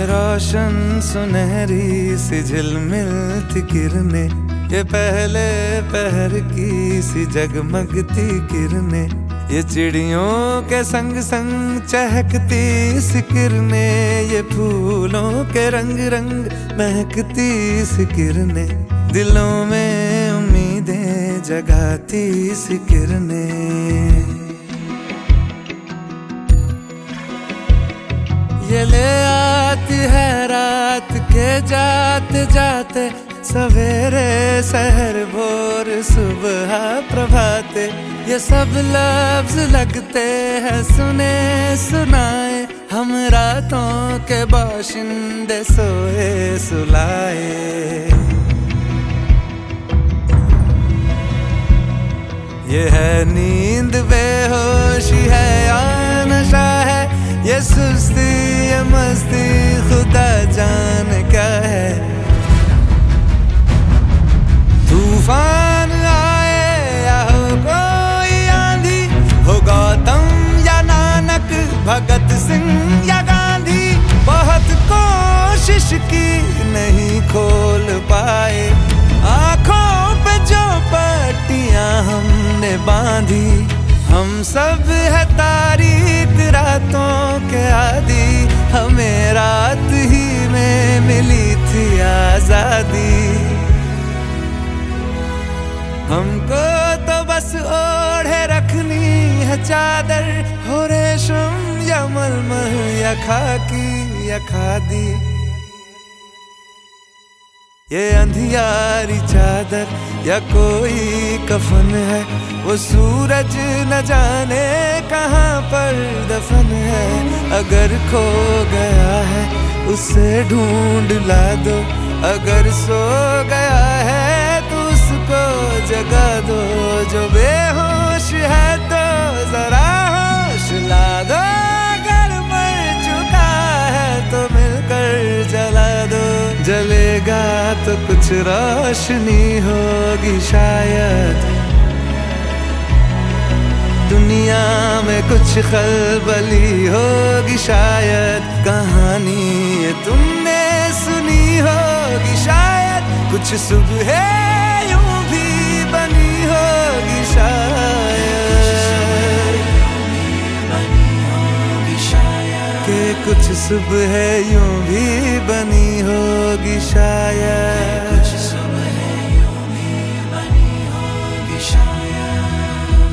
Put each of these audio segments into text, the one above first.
रोशन सुनहरी सी झिलमिलती किरने, ये पहले पहर की सी जगमगती किरने, ये चिड़ियों के संग संग चहकती सी किरने, ये फूलों के रंग रंग महकती सी किरने, दिलों में उम्मीदें जगाती सी किरने। ये ले आती है रात के जाते जाते, सवेरे सहर भोर सुबह प्रभाते, ये सब लफ्ज लगते हैं सुने सुनाए, हम रातों के बाशिंदे सोए सुलाए। ये है नींद बेहोशी है या नशा है, ये सुस्ती ये मस्ती खुदा जाने क्या है। तूफान आए या हो कोई आंधी, हो गौतम या नानक, भगत सिंह या गांधी, बहुत कोशिश की नहीं खोल पाए, आंखों पे जो पट्टियां हमने बांधी, हम सब है तारीख रातों के आदी, हमें रात ही में मिली थी आजादी। हमको तो बस ओढ़े रखनी है चादर, हो रेशम या मलमल या खाकी या खादी, ये अंधियारी चादर या कोई कफन है, वो सूरज न जाने कहाँ पर दफन है, अगर खो गया है उसे ढूंढ ला दो, अगर सो गया है तो उसको जगा दो, जो बेहोश है तो जरा होश ला दो, अगर मर चुका है तो मिलकर जला दो, जलेगा तो कुछ रोशनी होगी शायद, दुनिया में कुछ खलबली होगी शायद, कहानी ये तुमने सुनी होगी शायद, कुछ सुबह यूं भी बनी होगी शायद, के कुछ सुबह यूं भी बनी होगी शायद, कुछ सुबह यूं भी बनी होगी शायद।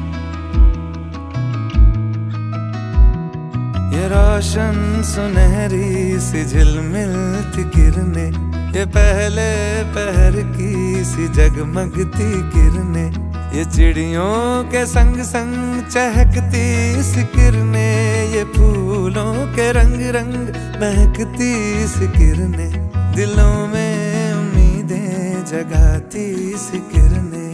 ये रोशन सुनहरी सी झिलमिलती किरने, ये पहले पहर की सी जगमगती किरने, ये चिड़ियों के संग संग चहकती सी किरने, ये फूलों के रंग रंग महकती सी किरने, दिलों में उम्मीदें जगाती सी किरने।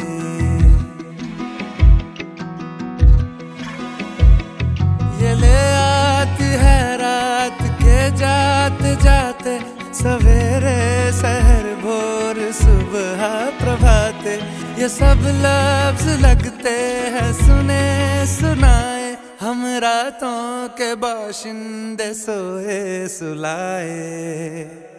ये ले आती है रात के जाते जाते, सवेरे सहर भोर सुबह प्रभाते, ये सब लफ्ज लगते हैं सुने सुनाए, हम रातों के बाशिंदे सोए सुलाए।